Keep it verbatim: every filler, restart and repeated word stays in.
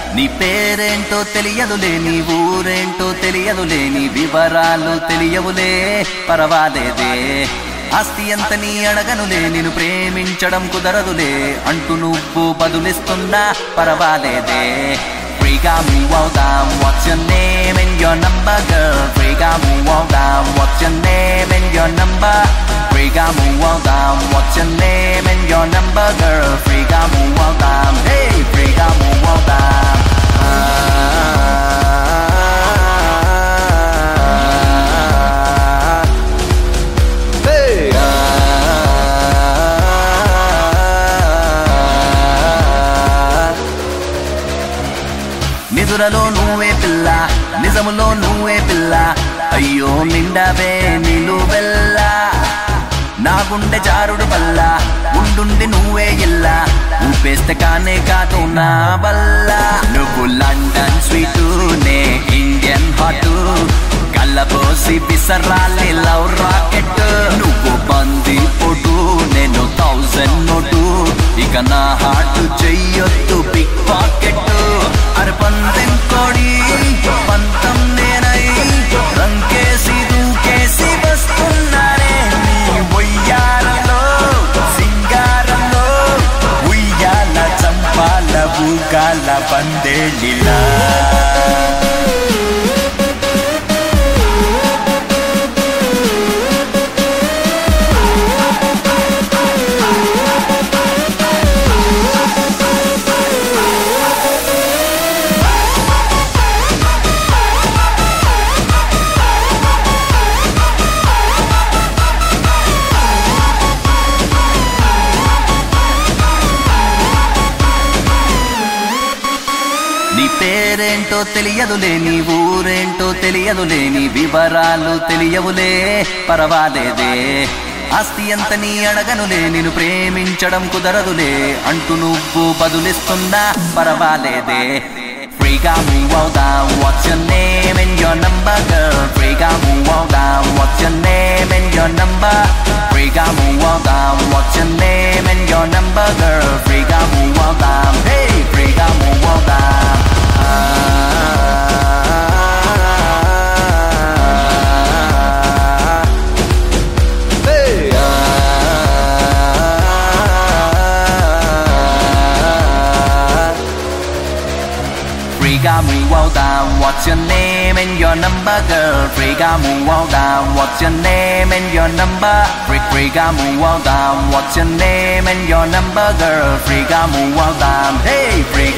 నీ పేరేంటో తెలియదులే, నీ ఊరేంటో తెలియదులే, నీ వివరాలు తెలియవులే, పరవాలేదే. ఆస్తి అంత నీ అడగనులే, నిన్ను ప్రేమించడం కుదరదులే అంటూ నువ్వు బదులిస్తున్నా పరవాలేదే. Freega move all down, what's your name and your number, girl? Freega move all down, what's your name and your number? Freega move all down, what's your name and your number, girl? Freega move all down, hey, Freega move all down. నిదురలో నువ్వే పిల్ల, నిజములో నువ్వే పిల్ల, అయ్యో నిండవే నిలువెల్ల. నా గుండె జారుడు వల్ల ఉండుండి నువ్వే ఇల్ల, ఊపేస్తే కానే కాదు నా వల్ల. నువ్వు లండన్ స్వీటు, నే ఇండియన్ హాటు, కళ్ళబోసి విసరాలి లవ్ రాకెట్. నువ్వు బంది పొటు, నేను థౌజండ్ నోటు, ఇక నా హార్ట్ చెయ్యొద్దు బిగ్ పాకెట్. అరే పందెం కోడి పంతం నేనై, రంకేసి దూకేసి వస్తున్నారే నీ ఒయ్యారంలో సింగారంలో. ఉయ్యాల చంపాల ఊగాల పందేలిలా. నీ పేరేంటో తెలియదులే, నీ ఊరేంటో తెలియదులే, నీ వివరాలు తెలియవులే, పరవాలేదే. ఆస్తి అంత నీ అడగనులే, నిన్ను ప్రేమించడం కుదరదులే అంటూ నువ్వు బదులిస్తున్నా పరవాలేదే. Freega move all down, what's your name and your number, girl? Freega move all down, what's your name and your number? Freega move all down, what's your name and your number, girl? Freega move all down, hey, Freega move all down. Freega move all down, what's your name and your number, girl? Freega move all down, what's your name and your number? Freega move all down, what's your name and your number, girl? Freega move all down, hey, Freega.